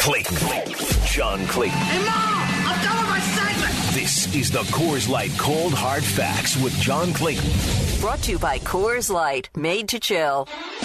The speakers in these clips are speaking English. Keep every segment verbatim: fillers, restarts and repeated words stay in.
Clayton. John Clayton. Hey, Mom! I'm done with my segment! This is the Coors Light Cold Hard Facts with John Clayton. Brought to you by Coors Light, made to chill.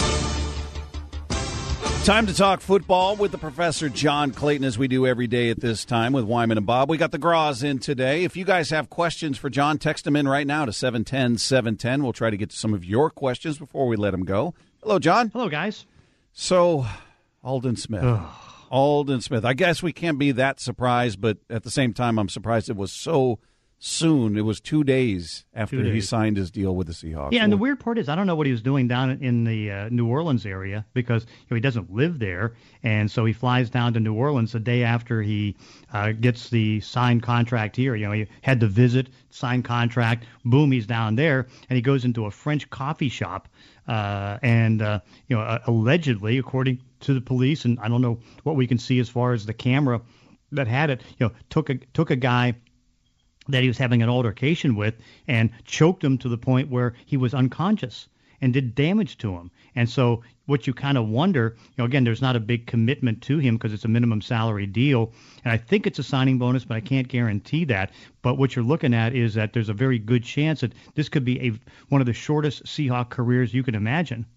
Time to talk football with the Professor John Clayton, as we do every day at this time with Wyman and Bob. We got the Gras in today. If you guys have questions for John, text them in right now to seven ten, seven ten. We'll try to get to some of your questions before we let him go. Hello, John. Hello, guys. So, Aldon Smith. Ugh. Aldon Smith. I guess we can't be that surprised, but at the same time, I'm surprised it was so soon. It was two days after two days. he signed his deal with the Seahawks. Yeah, and the weird part is I don't know what he was doing down in the uh, New Orleans area because you know, he doesn't live there, and so he flies down to New Orleans the day after he uh, gets the signed contract here. You know, he had the visit, signed contract, boom, he's down there, and he goes into a French coffee shop, uh, and uh, you know, uh, allegedly, according to the police, and I don't know what we can see as far as the camera that had it, you know, took a took a guy that he was having an altercation with and choked him to the point where he was unconscious and did damage to him. And so what you kind of wonder, you know, again, there's not a big commitment to him because it's a minimum salary deal. And I think it's a signing bonus, but I can't guarantee that. But what you're looking at is that there's a very good chance that this could be a one of the shortest Seahawk careers you can imagine.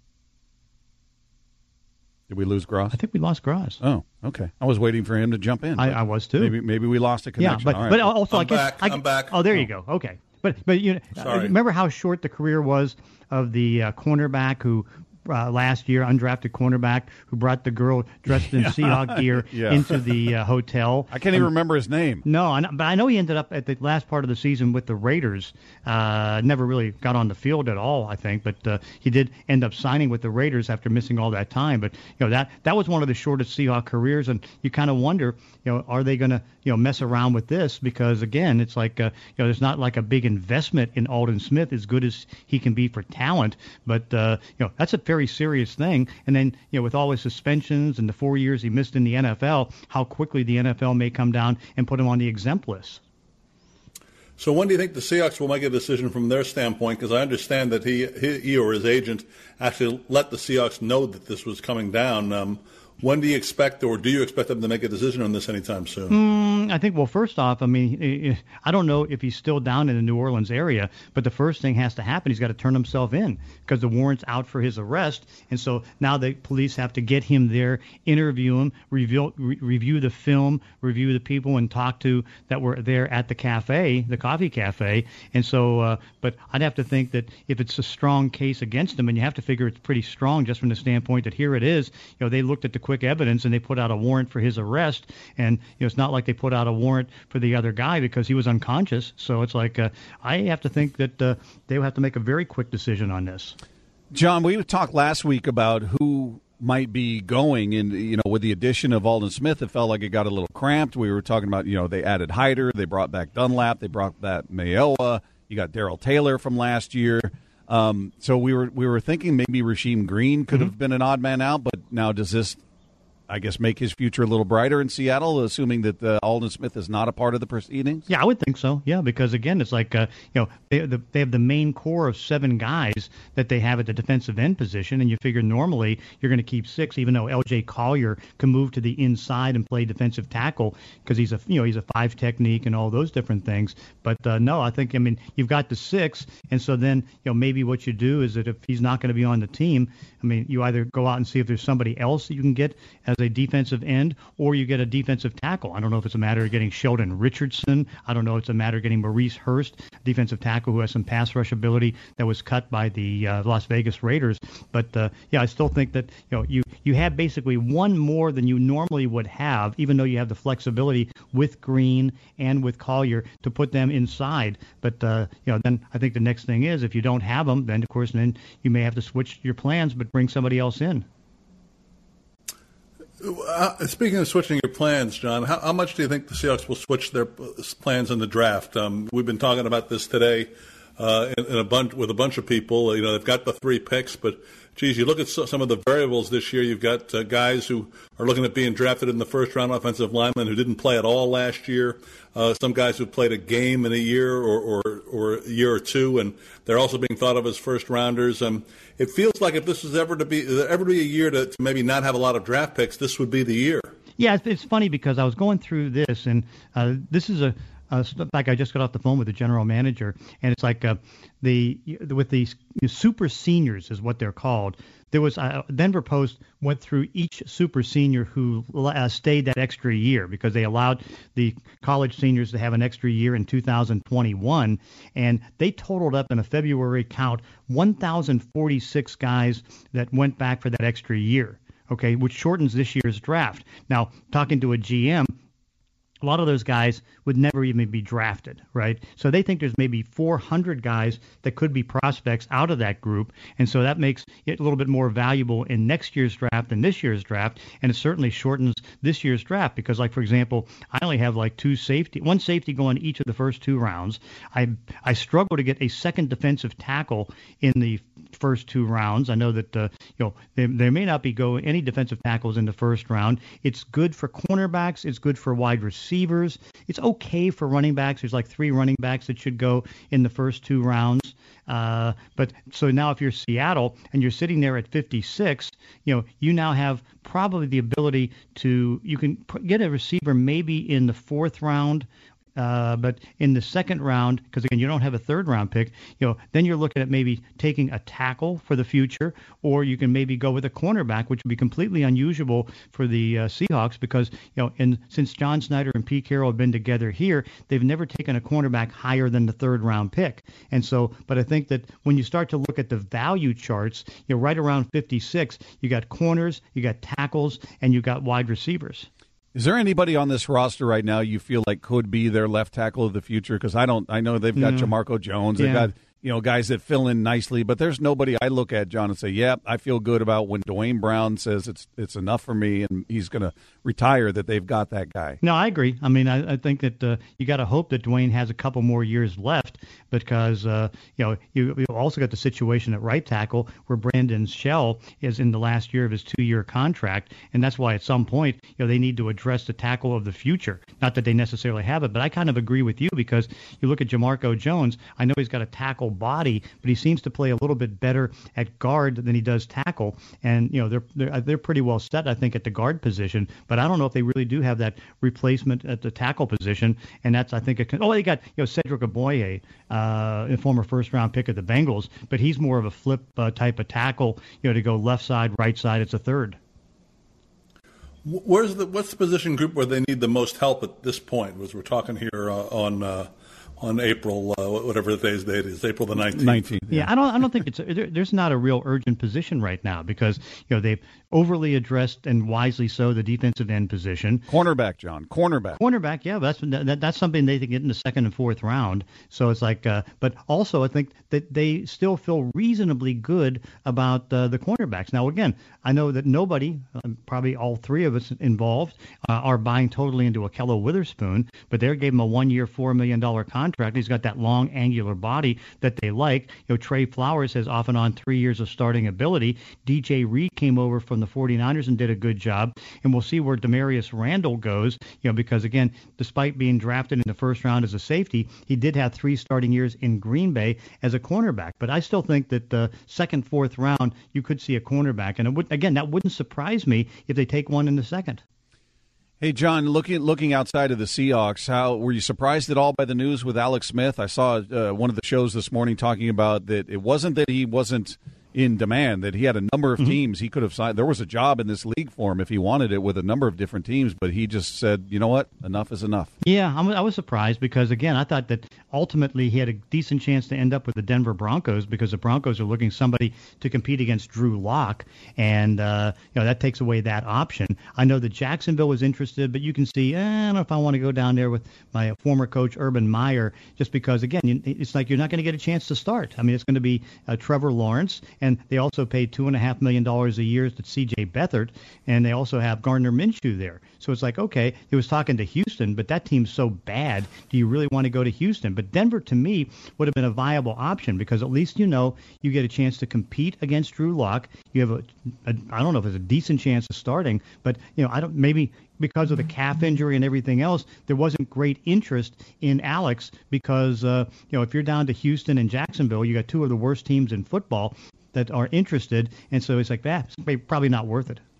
Did we lose Gras? I think we lost Gras. Oh, okay. I was waiting for him to jump in. I, I was too. Maybe maybe we lost a connection. Yeah, but, All right. but also I'm I guess back. I, I'm back. Oh, there Oh. you go. Okay, but but you know, Sorry. remember how short the career was of the uh, cornerback who. Uh, last year, undrafted cornerback who brought the girl dressed in Seahawk gear Yeah. into the uh, hotel. I can't even remember his name. No, I know, but I know he ended up at the last part of the season with the Raiders. Uh, never really got on the field at all, I think, but uh, he did end up signing with the Raiders after missing all that time. But you know that that was one of the shortest Seahawk careers, and you kind of wonder, you know, are they going to you know mess around with this? Because again, it's like uh, you know, there's not like a big investment in Aldon Smith, as good as he can be for talent, but uh, you know that's a very serious thing. And then you know with all his suspensions and the four years he missed in the N F L, how quickly the N F L may come down and put him on the exempt list. So when do you think the Seahawks will make a decision from their standpoint? Because I understand that he, he, he or his agent actually let the Seahawks know that this was coming down. Um, when do you expect, or do you expect them to make a decision on this anytime soon? Mm, I think, well, first off, I mean, I don't know if he's still down in the New Orleans area, but the first thing has to happen, he's got to turn himself in because the warrant's out for his arrest. And so now the police have to get him there, interview him, review, re- review the film, review the people, and talk to that were there at the cafe, the coffee cafe. And so, uh, but I'd have to think that if it's a strong case against him, and you have to figure it's pretty strong just from the standpoint that here it is, you know, they looked at the quick evidence and they put out a warrant for his arrest, and you know it's not like they put out a warrant for the other guy because he was unconscious. So it's like uh, I have to think that uh, they will have to make a very quick decision on this. John, we talked last week about who might be going, and you know, with the addition of Aldon Smith, it felt like it got a little cramped. We were talking about, you know, they added Hyder, they brought back Dunlap, they brought back Mayowa, you got Darrell Taylor from last year. Um, so we were we were thinking maybe Rasheem Green could Mm-hmm. have been an odd man out, but now does this, I guess, make his future a little brighter in Seattle, assuming that uh, Aldon Smith is not a part of the proceedings? Yeah, I would think so. Yeah, because again, it's like uh, you know they the, they have the main core of seven guys that they have at the defensive end position, and you figure normally you're going to keep six, even though L J Collier can move to the inside and play defensive tackle because he's a you know he's a five technique and all those different things. But uh, no, I think I mean you've got the six, and so then you know maybe what you do is that if he's not going to be on the team, I mean you either go out and see if there's somebody else that you can get as a defensive end, or you get a defensive tackle. I don't know if it's a matter of getting Sheldon Richardson. I don't know if it's a matter of getting Maurice Hurst, defensive tackle who has some pass rush ability that was cut by the uh, Las Vegas Raiders. But uh, yeah, I still think that you know you you have basically one more than you normally would have, even though you have the flexibility with Green and with Collier to put them inside. But uh, you know, then I think the next thing is if you don't have them, then of course then you may have to switch your plans, but bring somebody else in. Uh, speaking of switching your plans, John, how, how much do you think the Seahawks will switch their plans in the draft? Um, we've been talking about this today uh, in, in a bunch with a bunch of people. You know, they've got the three picks, but geez, you look at so, some of the variables this year. You've got uh, guys who are looking at being drafted in the first round, offensive linemen who didn't play at all last year. Uh, some guys who played a game in a year or, or, or a year or two, and they're also being thought of as first rounders. Um, it feels like if this is ever to be ever to be a year to, to maybe not have a lot of draft picks, this would be the year. Yeah, it's, it's funny because I was going through this, and uh, this is a uh, like I just got off the phone with the general manager, and it's like uh, the with the super seniors is what they're called. There was uh, Denver Post went through each super senior who uh, stayed that extra year because they allowed the college seniors to have an extra year in two thousand twenty-one, and they totaled up in a February count one thousand forty-six guys that went back for that extra year. Okay, which shortens this year's draft. Now, talking to a G M, a lot of those guys would never even be drafted, right? So they think there's maybe four hundred guys that could be prospects out of that group, and so that makes it a little bit more valuable in next year's draft than this year's draft, and it certainly shortens this year's draft because, like, for example, I only have like two safety, one safety going each of the first two rounds. I I struggle to get a second defensive tackle in the first two rounds. I know that uh, you know there, there may not be go any defensive tackles in the first round. It's good for cornerbacks. It's good for wide receivers. Receivers. It's okay for running backs. There's like three running backs that should go in the first two rounds. Uh, but so now if you're Seattle and you're sitting there at fifty-six, you know, you now have probably the ability to, you can get a receiver maybe in the fourth round. Uh, but in the second round, because again, you don't have a third round pick, you know, then you're looking at maybe taking a tackle for the future, or you can maybe go with a cornerback, which would be completely unusual for the uh, Seahawks because, you know, and since John Snyder and Pete Carroll have been together here, they've never taken a cornerback higher than the third round pick. And so, but I think that when you start to look at the value charts, you know, right around fifty-six, you got corners, you got tackles, and you got wide receivers. Is there anybody on this roster right now you feel like could be their left tackle of the future? Because I don't, I know they've got mm. Jamarco Jones, they've yeah. got you know guys that fill in nicely, but there's nobody I look at, John, and say, "Yeah, I feel good about when Dwayne Brown says it's it's enough for me and he's going to retire." That they've got that guy. No, I agree. I mean, I, I think that uh, you got to hope that Dwayne has a couple more years left because uh, you know you you also got the situation at right tackle where Brandon Shell is in the last year of his two-year contract, and that's why at some point you know they need to address the tackle of the future. Not that they necessarily have it, but I kind of agree with you because you look at Jamarco Jones. I know he's got a tackle body, but he seems to play a little bit better at guard than he does tackle, and you know they're they're they're pretty well set, I think, at the guard position. But I don't know if they really do have that replacement at the tackle position, and that's I think a, oh they got you know Cedric Oboye, uh, a former first round pick of the Bengals, but he's more of a flip uh, type of tackle, you know, to go left side, right side. It's a third. Where's the what's the position group where they need the most help at this point? As we're talking here uh, on. Uh, on April, uh, whatever today's date is, April the nineteenth. nineteenth yeah. yeah, I don't, I don't think it's there, there's not a real urgent position right now because you know they've overly addressed and wisely so the defensive end position. Cornerback, John, cornerback. Cornerback, yeah, that's that, that's something they can get in the second and fourth round. So it's like, uh, but also I think that they still feel reasonably good about uh, the cornerbacks. Now again, I know that nobody, uh, probably all three of us involved, uh, are buying totally into Ahkello Witherspoon, but they gave him a one-year, four million dollar contract. He's got that long, angular body that they like. You know, Trey Flowers has off and on three years of starting ability. D J Reed came over from the forty-niners and did a good job. And we'll see where Demarius Randall goes, you know, because, again, despite being drafted in the first round as a safety, he did have three starting years in Green Bay as a cornerback. But I still think that the second, fourth round, you could see a cornerback. And, it would, again, that wouldn't surprise me if they take one in the second. Hey, John, looking looking outside of the Seahawks, how were you surprised at all by the news with Alex Smith? I saw uh, one of the shows this morning talking about that it wasn't that he wasn't in demand, that he had a number of teams mm-hmm. he could have signed. There was a job in this league for him if he wanted it with a number of different teams, but he just said, you know what, enough is enough. Yeah, I'm, I was surprised because, again, I thought that ultimately he had a decent chance to end up with the Denver Broncos because the Broncos are looking somebody to compete against Drew Lock, and uh, you know that takes away that option. I know that Jacksonville was interested, but you can see, eh, I don't know if I want to go down there with my former coach Urban Meyer just because, again, you, it's like you're not going to get a chance to start. I mean, it's going to be uh, Trevor Lawrence, and they also paid two and a half million dollars a year to C J Beathard, and they also have Gardner Minshew there. So it's like, okay, he was talking to Houston, but that team's so bad. Do you really want to go to Houston? But Denver, to me, would have been a viable option because at least you know you get a chance to compete against Drew Lock. You have a, a I don't know if it's a decent chance of starting, but you know, I don't maybe. Because of the calf injury and everything else, there wasn't great interest in Alex because, uh, you know, if you're down to Houston and Jacksonville, you got two of the worst teams in football that are interested. And so it's like, that ah, it's probably not worth it.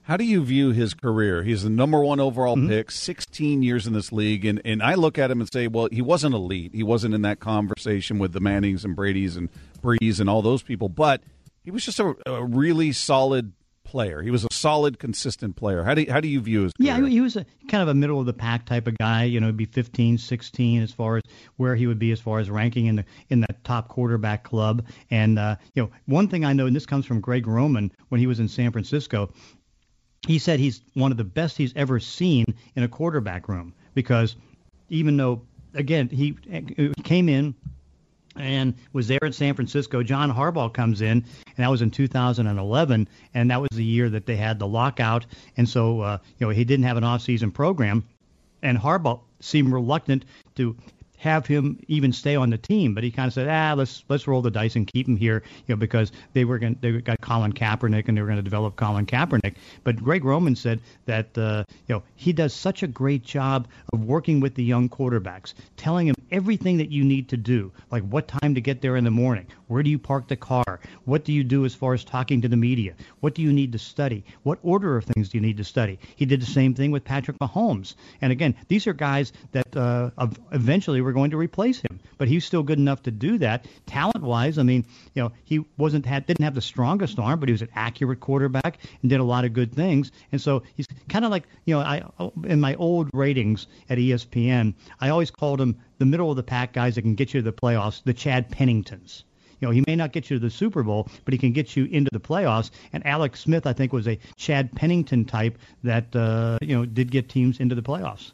How do you view his career? He's the number one overall mm-hmm. pick, sixteen years in this league, and, and I look at him and say, well, he wasn't elite. He wasn't in that conversation with the Mannings and Bradys and Brees and all those people, but he was just a, a really solid player. He was a solid, consistent player. How do you, how do you view his career? Yeah, he was a, kind of a middle-of-the-pack type of guy. You know, he'd be fifteen, sixteen as far as where he would be as far as ranking in the in the top quarterback club. And, uh, you know, one thing I know, and this comes from Greg Roman when he was in San Francisco, he said he's one of the best he's ever seen in a quarterback room because even though, again, he came in and was there in San Francisco. John Harbaugh comes in, and that was in two thousand eleven, and that was the year that they had the lockout, and so uh, you know he didn't have an off-season program, and Harbaugh seemed reluctant to have him even stay on the team, but he kind of said, ah, let's let's roll the dice and keep him here, you know, because they were going they got Colin Kaepernick and they were going to develop Colin Kaepernick. But Greg Roman said that uh, you know he does such a great job of working with the young quarterbacks, telling him everything that you need to do, like what time to get there in the morning, where do you park the car, what do you do as far as talking to the media, what do you need to study, what order of things do you need to study. He did the same thing with Patrick Mahomes, and again, these are guys that uh, eventually were going to replace him, but he's still good enough to do that. Talent-wise, I mean, you know, he wasn't had didn't have the strongest arm, but he was an accurate quarterback and did a lot of good things. And so he's kind of like, you know, I in my old ratings at E S P N, I always called him the middle of the pack guys that can get you to the playoffs, the Chad Penningtons. You know, he may not get you to the Super Bowl, but he can get you into the playoffs. And Alex Smith, I think, was a Chad Pennington type that, uh, you know, did get teams into the playoffs.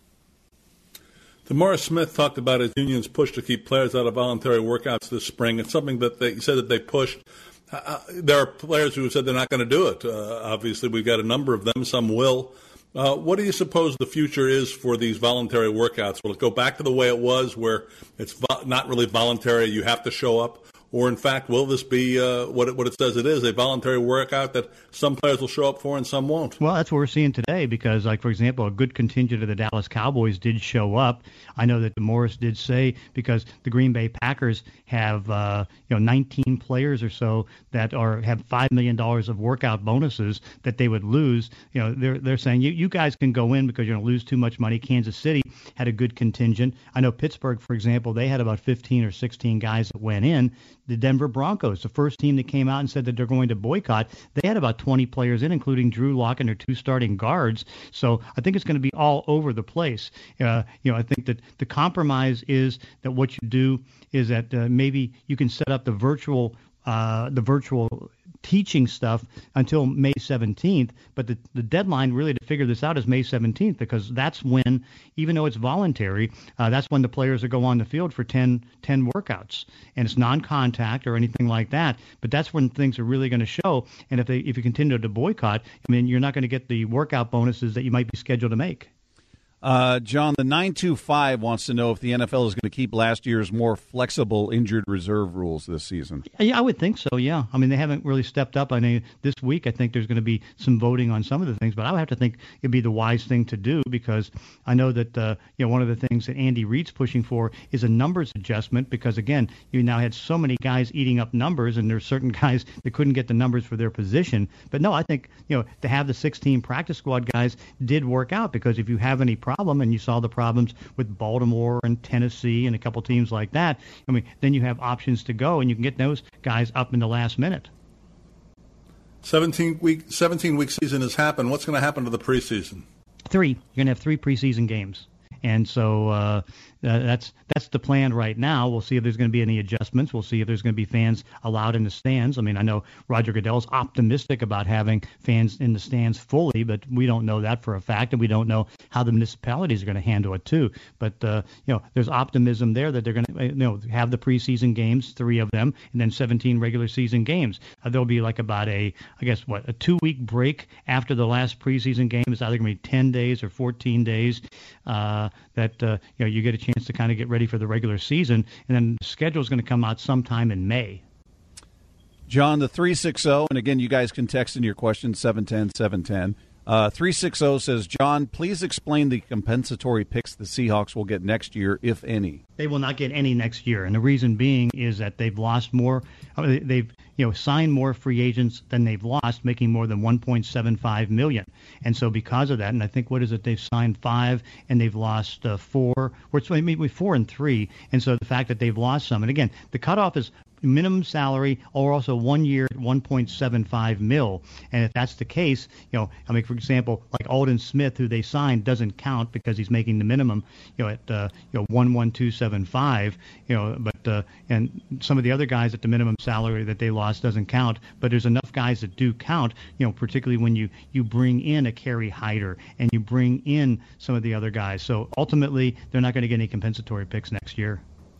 DeMaurice Smith talked about his union's push to keep players out of voluntary workouts this spring. It's something that they said that they pushed. Uh, there are players who said they're not going to do it. Uh, obviously, we've got a number of them. Some will. Uh, what do you suppose the future is for these voluntary workouts? Will it go back to the way it was where it's vo- not really voluntary, you have to show up? Or, in fact, will this be uh, what, it, what it says it is, a voluntary workout that some players will show up for and some won't? Well, that's what we're seeing today because, like, for example, a good contingent of the Dallas Cowboys did show up. I know that DeMaurice did say because the Green Bay Packers have, uh, you know, nineteen players or so that are have five million dollars of workout bonuses that they would lose. You know, they're, they're saying, you, you guys can go in because you're going to lose too much money. Kansas City had a good contingent. I know Pittsburgh, for example, they had about fifteen or sixteen guys that went in. The Denver Broncos, the first team that came out and said that they're going to boycott, they had about twenty players in, including Drew Lock and their two starting guards. So I think it's going to be all over the place. Uh, you know, I think that the compromise is that what you do is that uh, maybe you can set up the virtual uh, the virtual teaching stuff until May seventeenth, but the, the deadline really to figure this out is May seventeenth because that's when, even though it's voluntary, uh, that's when the players will go on the field for ten, ten workouts, and it's non-contact or anything like that, but that's when things are really going to show, and if they if you continue to boycott, I mean, you're not going to get the workout bonuses that you might be scheduled to make. Uh, John, the nine two five wants to know if the N F L is going to keep last year's more flexible injured reserve rules this season. Yeah, I would think so, yeah. I mean, they haven't really stepped up. I mean, this week I think there's going to be some voting on some of the things, but I would have to think it'd be the wise thing to do because I know that, uh, you know, one of the things that Andy Reid's pushing for is a numbers adjustment because, again, you now had so many guys eating up numbers and there's certain guys that couldn't get the numbers for their position. But, no, I think, you know, to have the sixteen practice squad guys did work out because if you have any problem, and you saw the problems with Baltimore and Tennessee and a couple teams like that, I mean, then you have options to go, and you can get those guys up in the last minute. seventeen-week seventeen-week season has happened. What's going to happen to the preseason? Three. You're going to have three preseason games. And so uh, uh, that's that's the plan right now. We'll see if there's going to be any adjustments. We'll see if there's going to be fans allowed in the stands. I mean, I know Roger Goodell's optimistic about having fans in the stands fully, but we don't know that for a fact, and we don't know how the municipalities are going to handle it too. But uh, you know, there's optimism there that they're going to you know have the preseason games, three of them, and then seventeen regular season games. Uh, there'll be like about a, I guess what, a two-week break after the last preseason game. It's either going to be ten days or fourteen days. Uh, that uh, you know you get a chance to kind of get ready for the regular season, and then the schedule is going to come out sometime in May. John, the three six zero, and again, you guys can text in your questions, seven ten, seven ten. Uh, three sixty says, John, please explain the compensatory picks the Seahawks will get next year, if any. They will not get any next year, and the reason being is that they've lost more. I mean, they've you know signed more free agents than they've lost, making more than one point seven five million. And so because of that, and I think what is it? They've signed five and they've lost uh, four, or it's maybe four and three. And so the fact that they've lost some, and again, the cutoff is minimum salary or also one year at one point seven five mil. And if that's the case, you know, I mean, for example, like Aldon Smith, who they signed, doesn't count because he's making the minimum, you know, at uh, you know one one two seven five, you know, but uh, and some of the other guys at the minimum salary that they lost doesn't count. But there's enough guys that do count, you know, particularly when you you bring in a Kerry Hyder and you bring in some of the other guys. So ultimately, they're not going to get any compensatory picks next year.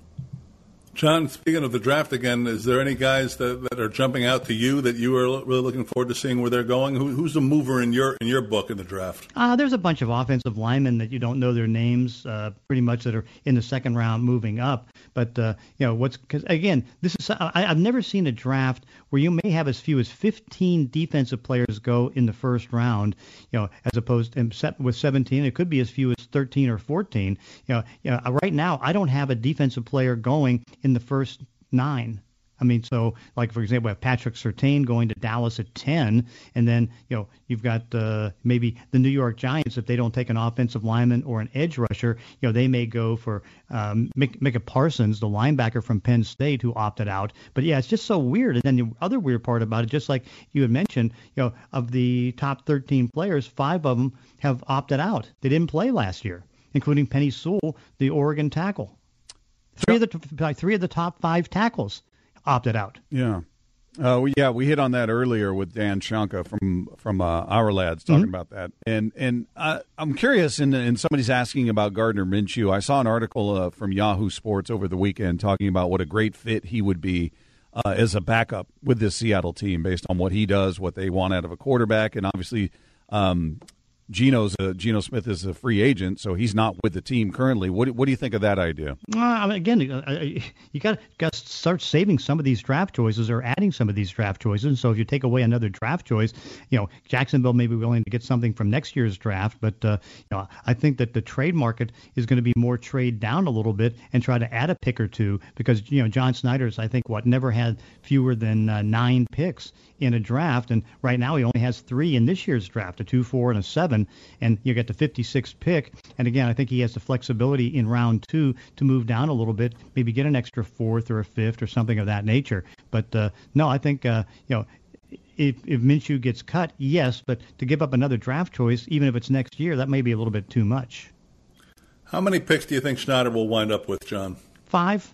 John, speaking of the draft again, is there any guys that, that are jumping out to you that you are really looking forward to seeing where they're going? Who, who's the mover in your in your book in the draft? Uh, there's a bunch of offensive linemen that you don't know their names, uh, pretty much that are in the second round moving up. But uh, you know what's because again, this is I, I've never seen a draft where you may have as few as fifteen defensive players go in the first round. You know, as opposed to with seventeen, it could be as few as thirteen or fourteen. You know, you know, right now I don't have a defensive player going in the first nine. I mean, so like, for example, we have Patrick Surtain going to Dallas at ten, and then, you know, you've got uh, maybe the New York Giants, if they don't take an offensive lineman or an edge rusher, you know, they may go for um, Micah Parsons, the linebacker from Penn State, who opted out. But yeah, it's just so weird. And then the other weird part about it, just like you had mentioned, you know, of the top thirteen players, five of them have opted out. They didn't play last year, including Penny Sewell, the Oregon tackle. Three of the three of the top five tackles opted out. Yeah, uh, we, yeah, we hit on that earlier with Dan Shanka from from uh, Our Lads talking mm-hmm. about that. And and uh, I'm curious, and, and somebody's asking about Gardner Minshew. I saw an article uh, from Yahoo Sports over the weekend talking about what a great fit he would be uh, as a backup with this Seattle team, based on what he does, what they want out of a quarterback, and obviously. Um, Geno's a, Geno Smith is a free agent, so he's not with the team currently. What what do you think of that idea? Uh, I mean, again, uh, you got got to start saving some of these draft choices or adding some of these draft choices. So if you take away another draft choice, you know, Jacksonville may be willing to get something from next year's draft, but uh, you know, I think that the trade market is going to be more trade down a little bit and try to add a pick or two because you know John Snyder's I think what never had fewer than uh, nine picks in a draft, and right now he only has three in this year's draft, a two, four, and a seven. And you get the fifty-sixth pick. And again, I think he has the flexibility in round two to move down a little bit, maybe get an extra fourth or a fifth or something of that nature. But uh, no, I think, uh, you know, if, if Minshew gets cut, yes, but to give up another draft choice, even if it's next year, that may be a little bit too much. How many picks do you think Schneider will wind up with, John? Five.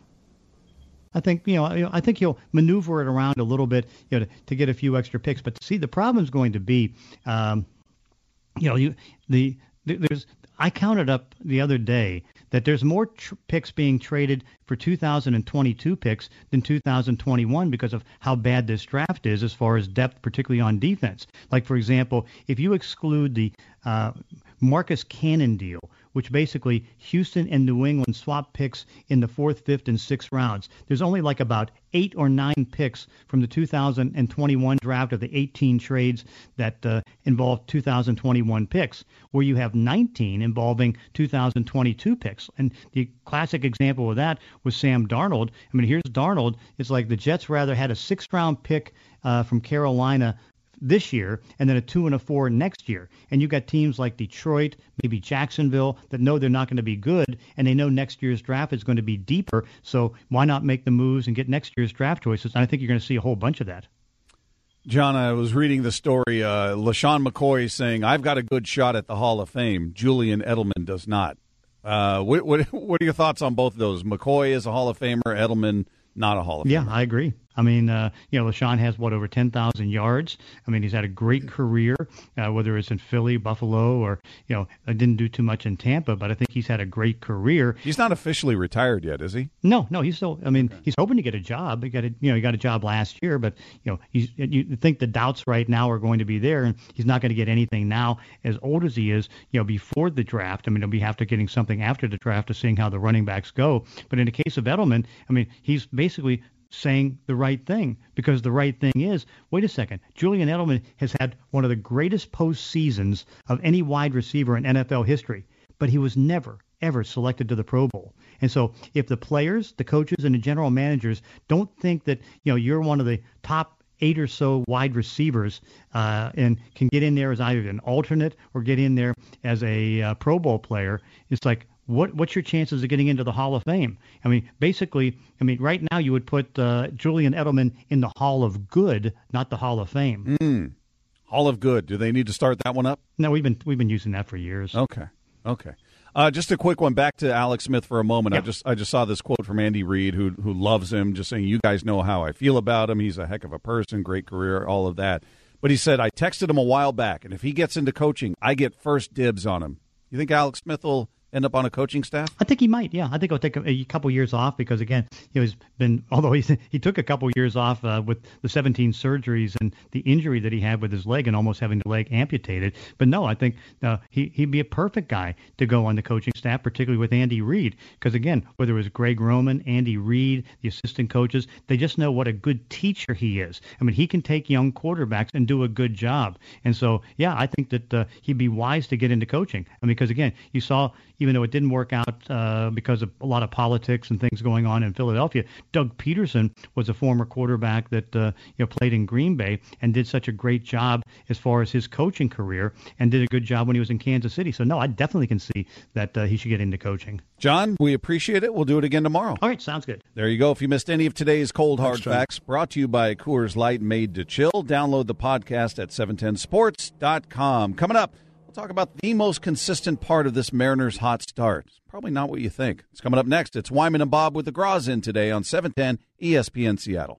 I think you know. I think he'll maneuver it around a little bit, you know, to, to get a few extra picks. But see, the problem is going to be, um, you know, you the there's. I counted up the other day that there's more tr- picks being traded for two thousand twenty-two picks than two thousand twenty-one because of how bad this draft is as far as depth, particularly on defense. Like, for example, if you exclude the uh, Marcus Cannon deal, which basically Houston and New England swap picks in the fourth, fifth, and sixth rounds, there's only like about eight or nine picks from the two thousand twenty-one draft of the eighteen trades that uh, involved two thousand twenty-one picks, where you have nineteen involving two thousand twenty-two picks. And the classic example of that was Sam Darnold. I mean, here's Darnold. It's like the Jets rather had a sixth-round pick uh, from Carolina this year and then a two and a four next year. And you got teams like Detroit, maybe Jacksonville, that know they're not going to be good, and they know next year's draft is going to be deeper. So why not make the moves and get next year's draft choices? And I think you're going to see a whole bunch of that. John, I was reading the story. Uh, LaShawn McCoy saying, I've got a good shot at the Hall of Fame. Julian Edelman does not. Uh, what, what, what are your thoughts on both of those? McCoy is a Hall of Famer, Edelman not a Hall of Famer. Yeah, I agree. I mean, uh, you know, LaShawn has, what, over ten thousand yards. I mean, he's had a great career, uh, whether it's in Philly, Buffalo, or, you know, I didn't do too much in Tampa, but I think he's had a great career. He's not officially retired yet, is he? No, no, he's still, I mean, okay. He's hoping to get a job. He got a, you know, he got a job last year, but, you know, he's, you think the doubts right now are going to be there, and he's not going to get anything now, as old as he is, you know, before the draft. I mean, he'll be after getting something after the draft to seeing how the running backs go. But in the case of Edelman, I mean, he's basically saying the right thing, because the right thing is, wait a second, Julian Edelman has had one of the greatest postseasons of any wide receiver in N F L history, but he was never, ever selected to the Pro Bowl. And so if the players, the coaches, and the general managers don't think that, you know, you're one of the top eight or so wide receivers uh, and can get in there as either an alternate or get in there as a uh, Pro Bowl player, it's like, What what's your chances of getting into the Hall of Fame? I mean, basically, I mean, right now you would put uh, Julian Edelman in the Hall of Good, not the Hall of Fame. Mm. Hall of Good. Do they need to start that one up? No, we've been we've been using that for years. Okay, okay. Uh, just a quick one back to Alex Smith for a moment. Yep. I just I just saw this quote from Andy Reid, who who loves him, just saying, "You guys know how I feel about him. He's a heck of a person, great career, all of that." But he said, "I texted him a while back, and if he gets into coaching, I get first dibs on him." You think Alex Smith will end up on a coaching staff? I think he might, yeah. I think he'll take a, a couple years off because, again, you know, he's been, although he's, he took a couple years off uh, with the seventeen surgeries and the injury that he had with his leg and almost having the leg amputated. But no, I think uh, he, he'd be a perfect guy to go on the coaching staff, particularly with Andy Reid. Because, again, whether it was Greg Roman, Andy Reid, the assistant coaches, they just know what a good teacher he is. I mean, he can take young quarterbacks and do a good job. And so, yeah, I think that uh, he'd be wise to get into coaching. I mean, because, again, you saw, even though it didn't work out uh, because of a lot of politics and things going on in Philadelphia, Doug Peterson was a former quarterback that uh, you know played in Green Bay and did such a great job as far as his coaching career, and did a good job when he was in Kansas City. So, no, I definitely can see that uh, he should get into coaching. John, we appreciate it. We'll do it again tomorrow. All right, sounds good. There you go. If you missed any of today's Cold Hard Thanks, John. Facts, brought to you by Coors Light, made to chill. Download the podcast at seven ten sports dot com. Coming up, we'll talk about the most consistent part of this Mariners hot start. It's probably not what you think. It's coming up next. It's Wyman and Bob with the Graz in today on seven ten E S P N Seattle.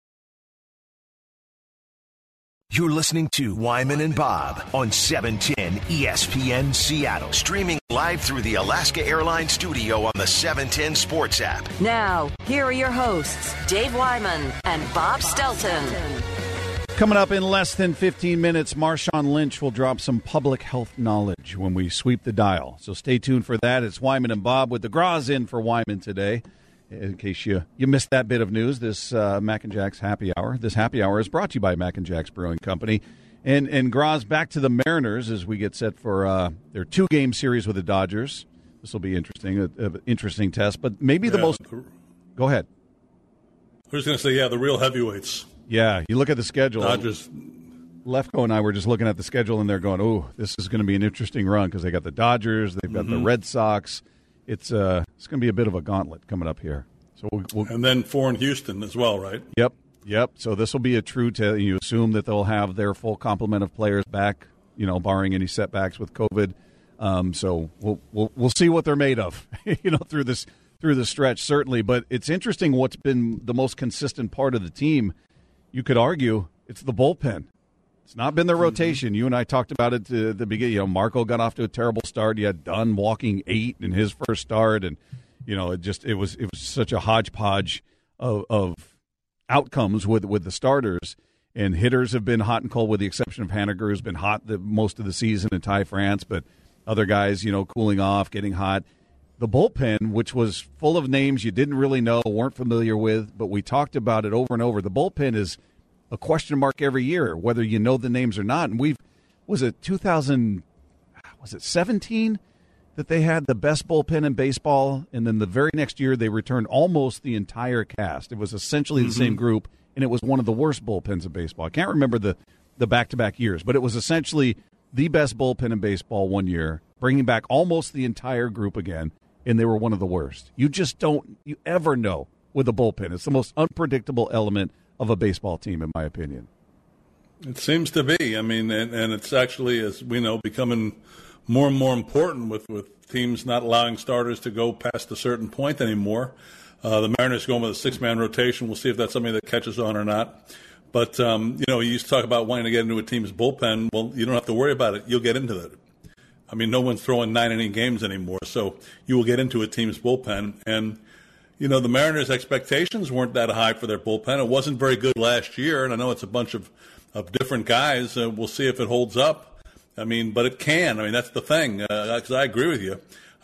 You're listening to Wyman and Bob on seven ten E S P N Seattle. Streaming live through the Alaska Airlines studio on the seven ten Sports app. Now, here are your hosts, Dave Wyman and Bob Stelton. Coming up in less than fifteen minutes, Marshawn Lynch will drop some public health knowledge when we sweep the dial. So stay tuned for that. It's Wyman and Bob with the Graz in for Wyman today. In case you, you missed that bit of news, this uh, Mac and Jack's Happy Hour. This Happy Hour is brought to you by Mac and Jack's Brewing Company. And, and Graz, back to the Mariners as we get set for uh, their two-game series with the Dodgers. This will be interesting, an interesting test. But maybe the yeah, most... Go ahead. I was going to say, yeah, the real heavyweights. Yeah, you look at the schedule. Dodgers. Lefko and I were just looking at the schedule, and they're going, oh, this is going to be an interesting run because they got the Dodgers, they've got mm-hmm. the Red Sox. It's uh, it's going to be a bit of a gauntlet coming up here. So we'll, we'll, And then four in Houston as well, right? Yep, yep. So this will be a true test. You assume that they'll have their full complement of players back, you know, barring any setbacks with COVID. Um, so we'll, we'll we'll see what they're made of, you know, through this through the stretch, certainly. But it's interesting what's been the most consistent part of the team. You could argue it's the bullpen. It's not been their rotation. You and I talked about it at the beginning. You know, Marco got off to a terrible start. You had Dunn walking eight in his first start, and you know, it just it was it was such a hodgepodge of, of outcomes with with the starters. And hitters have been hot and cold, with the exception of Haniger, who's been hot the most of the season, and Ty France. But other guys, you know, cooling off, getting hot. The bullpen, which was full of names you didn't really know, weren't familiar with, but we talked about it over and over. The bullpen is a question mark every year, whether you know the names or not. And we've, was it two thousand, was it seventeen that they had the best bullpen in baseball? And then the very next year they returned almost the entire cast. It was essentially the mm-hmm. same group, and it was one of the worst bullpens in baseball. I can't remember the, the back-to-back years, but it was essentially the best bullpen in baseball one year, bringing back almost the entire group again, and they were one of the worst. You just don't you ever know with a bullpen. It's the most unpredictable element of a baseball team, in my opinion. It seems to be. I mean, and, and it's actually, as we know, becoming more and more important with, with teams not allowing starters to go past a certain point anymore. Uh, the Mariners going with a six-man rotation. We'll see if that's something that catches on or not. But, um, you know, you used to talk about wanting to get into a team's bullpen. Well, you don't have to worry about it. You'll get into that. I mean, no one's throwing nine-inning games anymore, so you will get into a team's bullpen. And, you know, the Mariners' expectations weren't that high for their bullpen. It wasn't very good last year, and I know it's a bunch of, of different guys. Uh, we'll see if it holds up. I mean, but it can. I mean, that's the thing, because uh, I agree with you.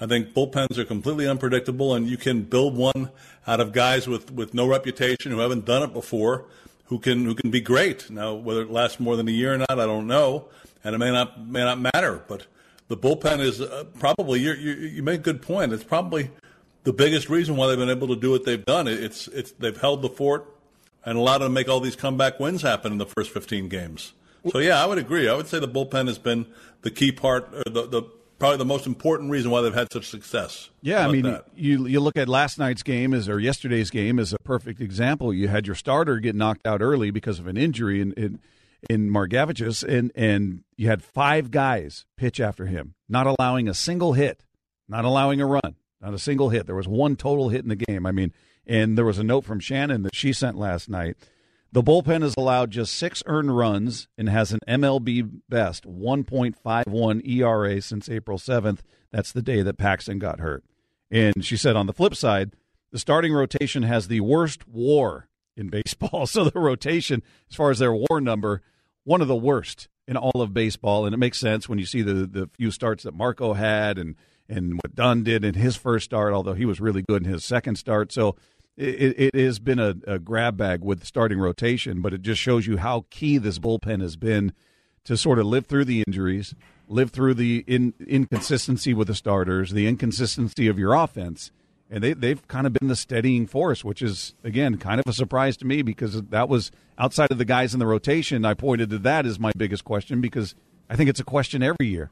I think bullpens are completely unpredictable, and you can build one out of guys with, with no reputation who haven't done it before, who can who can be great. Now, whether it lasts more than a year or not, I don't know, and it may not may not matter. But the bullpen is uh, probably you you make a good point. It's probably the biggest reason why they've been able to do what they've done. It's it's they've held the fort and allowed them to make all these comeback wins happen in the first fifteen games. So yeah, I would agree. I would say the bullpen has been the key part, or the the. Probably the most important reason why they've had such success. Yeah, I mean, that? you you look at last night's game as or yesterday's game as a perfect example. You had your starter get knocked out early because of an injury in in, in Margevicius, and and you had five guys pitch after him, not allowing a single hit, not allowing a run, not a single hit. There was one total hit in the game. I mean, and there was a note from Shannon that she sent last night. The bullpen has allowed just six earned runs and has an M L B best one point five one E R A since April seventh. That's the day that Paxton got hurt. And she said on the flip side, the starting rotation has the worst WAR in baseball. So the rotation, as far as their WAR number, one of the worst in all of baseball. And it makes sense when you see the, the few starts that Marco had and, and what Dunn did in his first start, although he was really good in his second start. So It, it has been a, a grab bag with the starting rotation, but it just shows you how key this bullpen has been to sort of live through the injuries, live through the in, inconsistency with the starters, the inconsistency of your offense. And they, they've kind of been the steadying force, which is, again, kind of a surprise to me because that was outside of the guys in the rotation. I pointed to that as my biggest question because I think it's a question every year.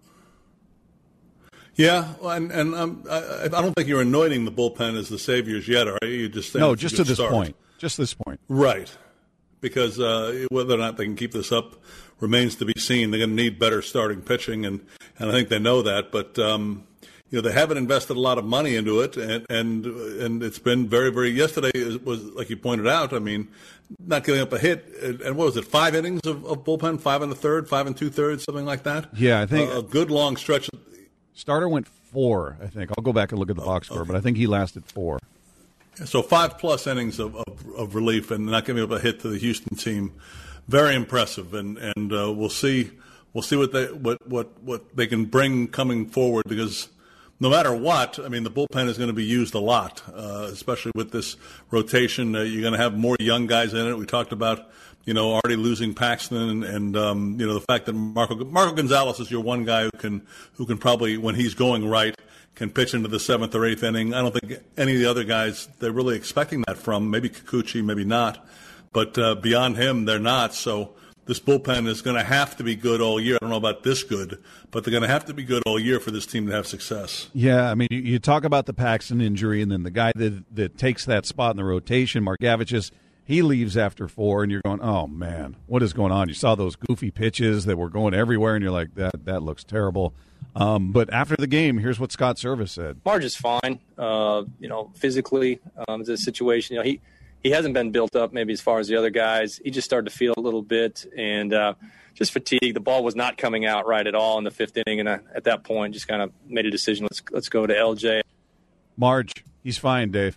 Yeah, and, and um, I, I don't think you're anointing the bullpen as the saviors yet, are you? You just no, just to this start. point. Just this point. Right. Because uh, whether or not they can keep this up remains to be seen. They're going to need better starting pitching, and, and I think they know that. But, um, you know, they haven't invested a lot of money into it, and and, and it's been very, very – yesterday was, like you pointed out, I mean, not giving up a hit. And, and what was it, five innings of, of bullpen, five and a third, five and two-thirds, something like that? Yeah, I think uh, – a good long stretch of, starter went four, I think. I'll go back and look at the box score, but I think he lasted four. So five-plus innings of, of, of relief and not giving up a hit to the Houston team. Very impressive, and and uh, we'll see we'll see what they what, what, what they can bring coming forward because no matter what, I mean, the bullpen is going to be used a lot, uh, especially with this rotation. Uh, you're going to have more young guys in it. We talked about, you know, already losing Paxton and, and um, you know, the fact that Marco Marco Gonzalez is your one guy who can who can probably, when he's going right, can pitch into the seventh or eighth inning. I don't think any of the other guys they're really expecting that from. Maybe Kikuchi, maybe not, but uh, beyond him, they're not. So this bullpen is going to have to be good all year. I don't know about this good, but they're going to have to be good all year for this team to have success. Yeah, I mean, you, you talk about the Paxton injury, and then the guy that that takes that spot in the rotation, Margevicius, he leaves after four, and you're going, oh, man, what is going on? You saw those goofy pitches that were going everywhere, and you're like, that that looks terrible. Um, but after the game, here's what Scott Servais said. Marge is fine. Uh, you know, physically, um, it's a situation. You know, he, he hasn't been built up maybe as far as the other guys. He just started to feel a little bit, and uh, just fatigue. The ball was not coming out right at all in the fifth inning, and I, at that point, just kind of made a decision. Let's let's go to L J. Marge, he's fine, Dave.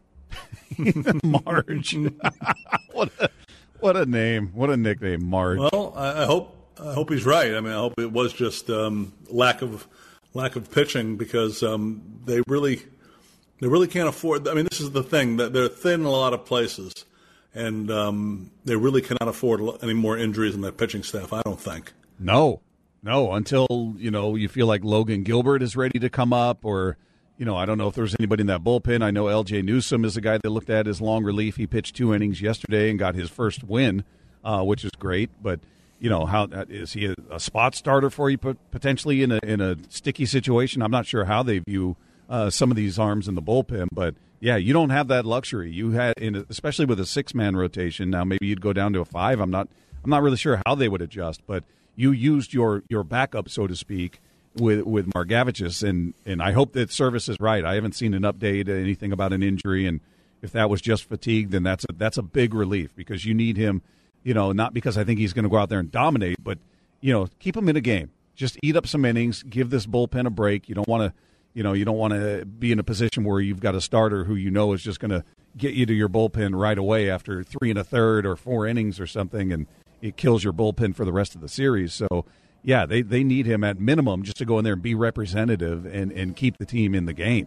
Marge, what a what a name, what a nickname, Marge. Well, I, I hope I hope he's right. I mean, I hope it was just um, lack of lack of pitching because um, they really they really can't afford. I mean, this is the thing that they're thin in a lot of places, and um, they really cannot afford any more injuries in their pitching staff. I don't think. No, no, until you know you feel like Logan Gilbert is ready to come up, or. You know, I don't know if there's anybody in that bullpen. I know L J Newsome is the guy that looked at as long relief. He pitched two innings yesterday and got his first win, uh, which is great. But, you know, how is he a, a spot starter for you potentially in a in a sticky situation? I'm not sure how they view uh, some of these arms in the bullpen. But, yeah, you don't have that luxury. You had, in a, especially with a six-man rotation. Now, maybe you'd go down to a five. I'm not I'm not really sure how they would adjust. But you used your, your backup, so to speak, with with Margevicius, and, and I hope that Servais is right. I haven't seen an update, anything about an injury, and if that was just fatigue, then that's a, that's a big relief because you need him, you know, not because I think he's going to go out there and dominate, but, you know, keep him in a game. Just eat up some innings, give this bullpen a break. You don't want to, you know, you don't want to be in a position where you've got a starter who you know is just going to get you to your bullpen right away after three and a third or four innings or something, and it kills your bullpen for the rest of the series. So, yeah, they, they need him at minimum just to go in there and be representative and, and keep the team in the game.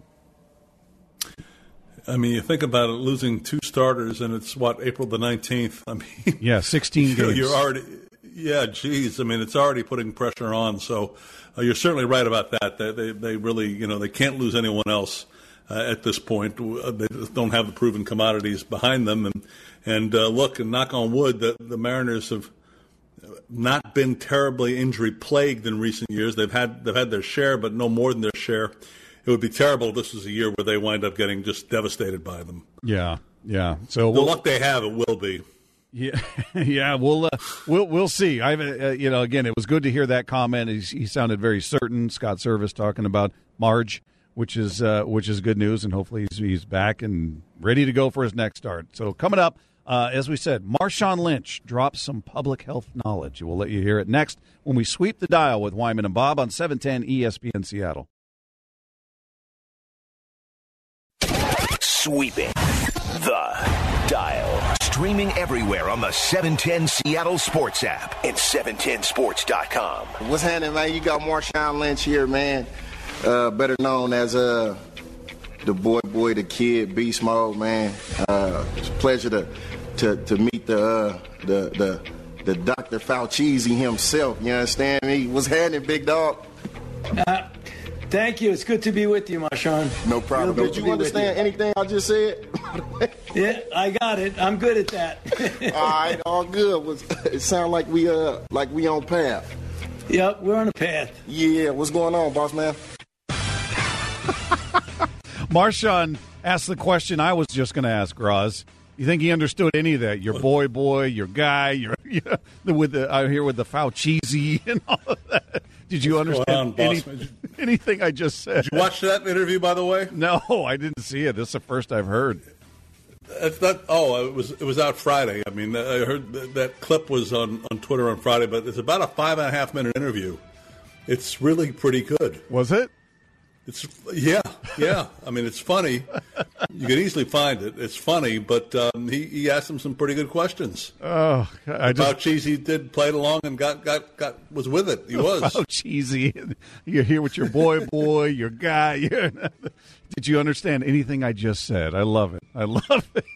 I mean, you think about it, losing two starters, and it's, what, April the nineteenth? I mean, yeah, sixteen you games. know, you're already, yeah, geez. I mean, it's already putting pressure on. So uh, you're certainly right about that. They, they, they really, you know, they can't lose anyone else uh, at this point. They don't have the proven commodities behind them. And, and uh, look, and knock on wood, the, the Mariners have not been terribly injury plagued in recent years. They've had they've had their share, but no more than their share. It would be terrible if this was a year where they wind up getting just devastated by them. Yeah, yeah. So the we'll, luck they have, it will be. Yeah, yeah. We'll uh, we'll we'll see. I uh, you know, again, it was good to hear that comment. He's, he sounded very certain. Scott Service talking about Marge, which is uh, which is good news, and hopefully he's, he's back and ready to go for his next start. So coming up, uh, as we said, Marshawn Lynch drops some public health knowledge. We'll let you hear it next when we sweep the dial with Wyman and Bob on seven ten E S P N Seattle. Sweeping the dial. Streaming everywhere on the seven ten Seattle Sports app and seven ten sports dot com. What's happening, man? You got Marshawn Lynch here, man. Uh, better known as uh, the boy, boy, the kid, beast mode, man. Uh, it's a pleasure to to, to meet the, uh, the the the Doctor Fauci himself. You understand me? What's happening, big dog? Uh, Thank you. It's good to be with you, Marshawn. No problem. Did you understand you. anything I just said? Yeah, I got it. I'm good at that. All right, all good. It sounds like we uh like we on path. Yep, we're on a path. Yeah, what's going on, boss man? Marshawn asked the question I was just going to ask, Roz. You think he understood any of that? Your boy, boy, your guy, your you know, with the out here with the Fauci and all of that. Did you understand on, any, anything I just said? Did you watch that interview, by the way? No, I didn't see it. This is the first I've heard. It's not. Oh, it was it was out Friday. I mean, I heard that, that clip was on, on Twitter on Friday, but it's about a five and a half minute interview. It's really pretty good. Was it? It's yeah, yeah. I mean, it's funny. You can easily find it. It's funny, but um, he, he asked him some pretty good questions. Oh, I just, about cheesy did played along and got, got, got was with it. He was. Oh, cheesy. You're here with your boy, boy, your guy. You're, did you understand anything I just said? I love it. I love it.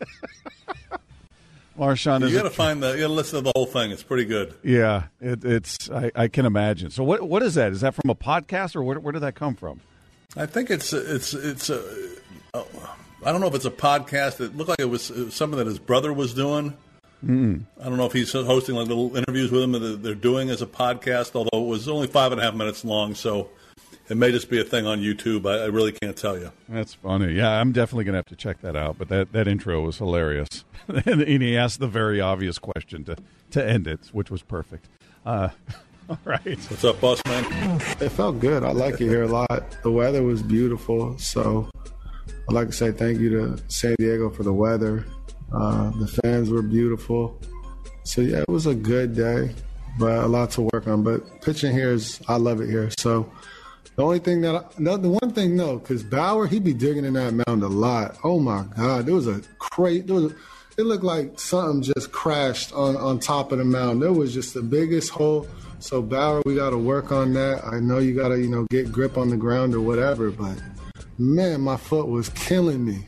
Marshawn, is you got to find the. You got to listen to the whole thing. It's pretty good. Yeah, it, it's. I, I can imagine. So, what what is that? Is that from a podcast, or where, where did that come from? I think it's it's it's a. Uh, I don't know if it's a podcast. It looked like it was, it was something that his brother was doing. Mm. I don't know if he's hosting like little interviews with him that they're doing as a podcast. Although it was only five and a half minutes long, so it may just be a thing on YouTube. I, I really can't tell you. That's funny. Yeah, I'm definitely going to have to check that out. But that, that intro was hilarious, and he asked the very obvious question to to end it, which was perfect. Uh, All right. What's up, boss man? It felt good. I like it here a lot. The weather was beautiful. So I'd like to say thank you to San Diego for the weather. Uh, the fans were beautiful. So, yeah, it was a good day, but a lot to work on. But pitching here is, I love it here. So the only thing that, I, no, the one thing, no, because Bauer, he'd be digging in that mound a lot. Oh, my God. There was a crate. There was a, it looked like something just crashed on, on top of the mound. There was just the biggest hole. So, Bauer, we got to work on that. I know you got to, you know, get grip on the ground or whatever, but, man, my foot was killing me.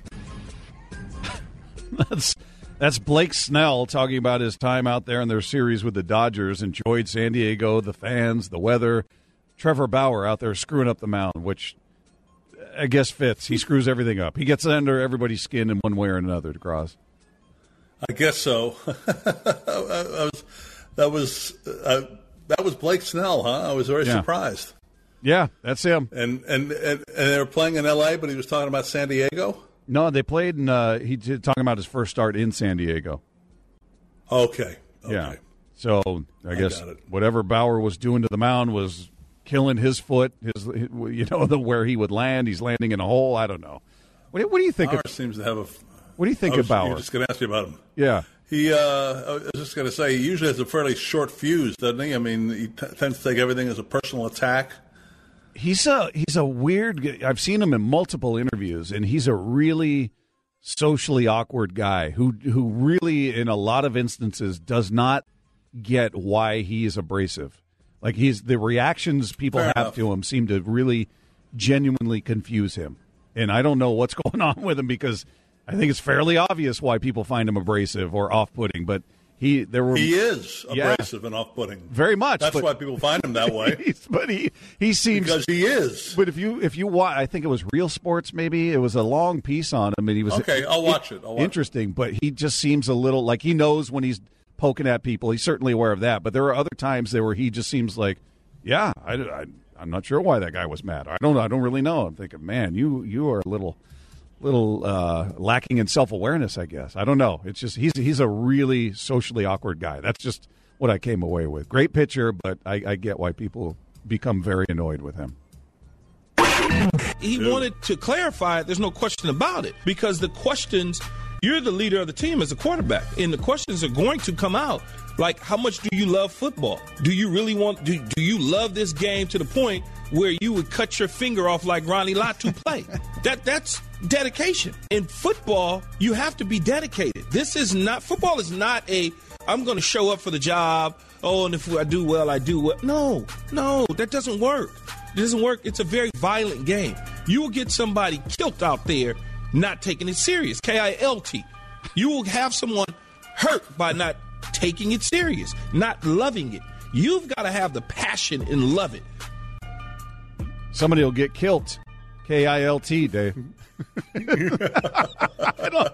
That's that's Blake Snell talking about his time out there in their series with the Dodgers. Enjoyed San Diego, the fans, the weather. Trevor Bauer out there screwing up the mound, which I guess fits. He screws everything up. He gets under everybody's skin in one way or another, DeGrasse. I guess so. I was, that was... Uh, That was Blake Snell, huh? I was very yeah. surprised. Yeah, that's him. And, and and and they were playing in L A, but he was talking about San Diego? No, they played in, uh, he did talking about his first start in San Diego. Okay. okay. Yeah. So I, I guess got it. whatever Bauer was doing to the mound was killing his foot, his, you know, the where he would land. He's landing in a hole. I don't know. What, what do you think Bauer of, seems to have a... What do you think was, of Bauer? I was just going to ask you about him. Yeah. He, uh, I was just going to say, he usually has a fairly short fuse, doesn't he? I mean, he t- tends to take everything as a personal attack. He's a he's a weird. I've seen him in multiple interviews, and he's a really socially awkward guy who who really, in a lot of instances, does not get why he is abrasive. Like he's the reactions people Fair have enough. to him seem to really genuinely confuse him. And I don't know what's going on with him because I think it's fairly obvious why people find him abrasive or off-putting, but he there were He is Yeah. abrasive and off-putting. Very much. That's but, why people find him that way. he's- but he he seems Because he is. But if you if you watch, I think it was Real Sports. Maybe it was a long piece on him, and he was Okay, I'll watch it. I'll watch interesting. But he just seems a little like he knows when he's poking at people. He's certainly aware of that. But there are other times there where he just seems like, yeah, I, I, I'm not sure why that guy was mad. I don't I don't really know. I'm thinking, man, you you are a little little uh, lacking in self awareness. I guess I don't know. It's just he's he's a really socially awkward guy. That's just what I came away with. Great pitcher, but I, I get why people become very annoyed with him. He wanted to clarify it. There's no question about it because the questions, you're the leader of the team as a quarterback, and the questions are going to come out like, how much do you love football? Do you really want, do, do you love this game to the point where you would cut your finger off like Ronnie Lott to play? that That's dedication. In football, you have to be dedicated. This is not, football is not a, I'm going to show up for the job. Oh, and if I do well, I do well. No, no, that doesn't work. It doesn't work. It's a very violent game. You will get somebody killed out there not taking it serious, K I L T. You will have someone hurt by not taking it serious, not loving it. You've got to have the passion and love it. Somebody will get killed. K I L T, Dave. I, don't,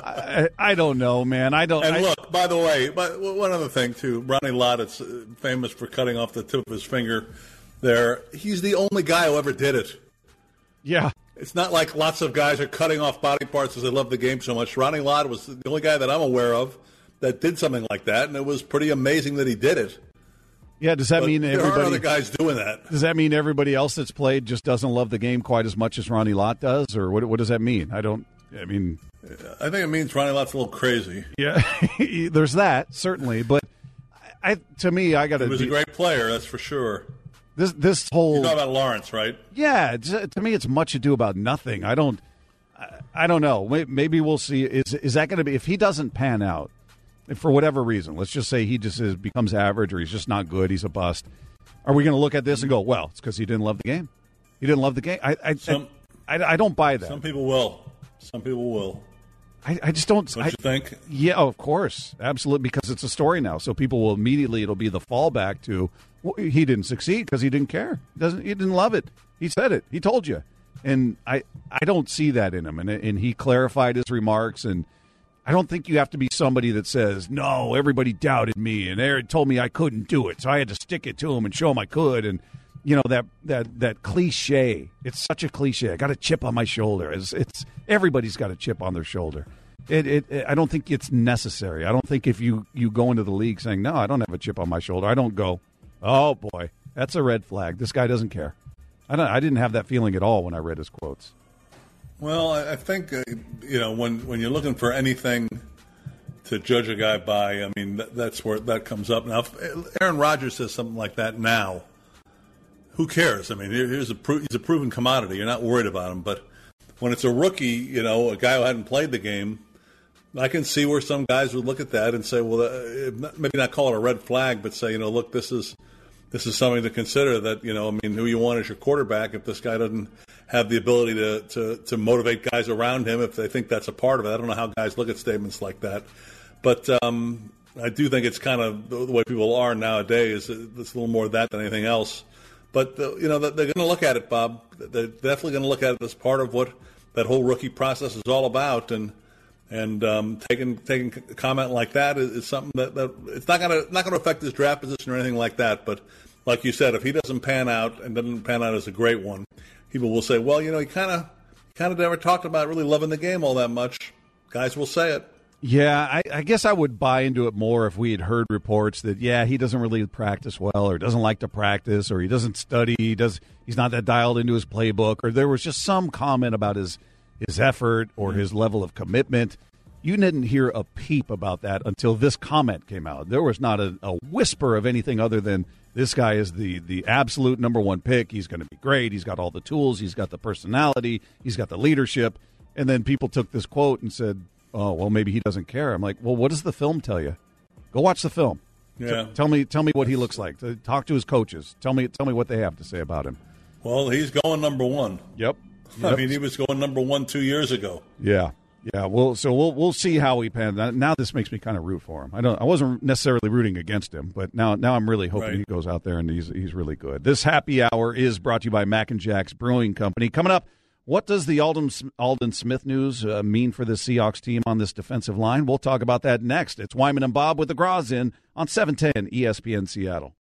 I, I don't know, man. I don't. And I, look, by the way, but one other thing, too. Ronnie Lott is famous for cutting off the tip of his finger there. He's the only guy who ever did it. Yeah. It's not like lots of guys are cutting off body parts because they love the game so much. Ronnie Lott was the only guy that I'm aware of that did something like that, and it was pretty amazing that he did it. Yeah, does that But mean there everybody? are other guys doing that. Does that mean everybody else that's played just doesn't love the game quite as much as Ronnie Lott does, or what? What does that mean? I don't. I mean, I think it means Ronnie Lott's a little crazy. yeah, there's that certainly, but I, to me, I got to. He was a great player, that's for sure. This this whole. You're talking about Lawrence, right? Yeah, it's, to me, it's much ado about nothing. I don't. I, I don't know. Maybe we'll see. Is is that going to be if he doesn't pan out? For whatever reason, let's just say he just is, becomes average or he's just not good, he's a bust. Are we going to look at this and go, well, it's because he didn't love the game? He didn't love the game? I I, Some, I, I don't buy that. Some people will. Some people will. I, I just don't. Don't I, you think? Yeah, of course. Absolutely, because it's a story now. So people will immediately, it'll be the fallback to, well, he didn't succeed because he didn't care. He, doesn't, he didn't love it. He said it. He told you. And I, I don't see that in him. And, and he clarified his remarks, and I don't think you have to be somebody that says, no, everybody doubted me, and they told me I couldn't do it, so I had to stick it to them and show them I could. And, you know, that that that cliche. It's such a cliche. I got a chip on my shoulder. It's, it's everybody's got a chip on their shoulder. It, it, it, I don't think it's necessary. I don't think if you, you go into the league saying, no, I don't have a chip on my shoulder, I don't go, oh, boy, that's a red flag. This guy doesn't care. I, don't, I didn't have that feeling at all when I read his quotes. Well, I think, uh, you know, when, when you're looking for anything to judge a guy by, I mean, that, that's where that comes up. Now, if Aaron Rodgers says something like that now, who cares? I mean, here, here's a pro- he's a proven commodity. You're not worried about him. But when it's a rookie, you know, a guy who hadn't played the game, I can see where some guys would look at that and say, well, uh, maybe not call it a red flag, but say, you know, look, this is this is something to consider that, you know, I mean, who you want as your quarterback if this guy doesn't have the ability to, to, to motivate guys around him if they think that's a part of it. I don't know how guys look at statements like that. But um, I do think it's kind of the way people are nowadays. It's a little more of that than anything else. But, uh, you know, they're going to look at it, Bob. They're definitely going to look at it as part of what that whole rookie process is all about. And and um, taking taking a comment like that is, is something that, that it's not going to not going to affect his draft position or anything like that. But like you said, if he doesn't pan out and doesn't pan out as a great one, people will say, well, you know, he kind of kind of never talked about really loving the game all that much. Guys will say it. Yeah, I, I guess I would buy into it more if we had heard reports that, yeah, he doesn't really practice well or doesn't like to practice or he doesn't study, he does, he's not that dialed into his playbook, or there was just some comment about his, his effort or his level of commitment. You didn't hear a peep about that until this comment came out. There was not a, a whisper of anything other than this guy is the, the absolute number one pick. He's going to be great. He's got all the tools. He's got the personality. He's got the leadership. And then people took this quote and said, oh, well, maybe he doesn't care. I'm like, well, what does the film tell you? Go watch the film. Yeah. T- tell me, tell me what he looks like. Talk to his coaches. Tell me, tell me what they have to say about him. Well, he's going number one. Yep. I yep. mean, he was going number one two years ago. Yeah. Yeah, well, so we'll we'll see how he pans out. Now this makes me kind of root for him. I don't. I wasn't necessarily rooting against him, but now now I'm really hoping right. he goes out there and he's he's really good. This happy hour is brought to you by Mac and Jack's Brewing Company. Coming up, what does the Aldon Aldon Smith news uh, mean for the Seahawks team on this defensive line? We'll talk about that next. It's Wyman and Bob with the Graz in on seven ten E S P N Seattle.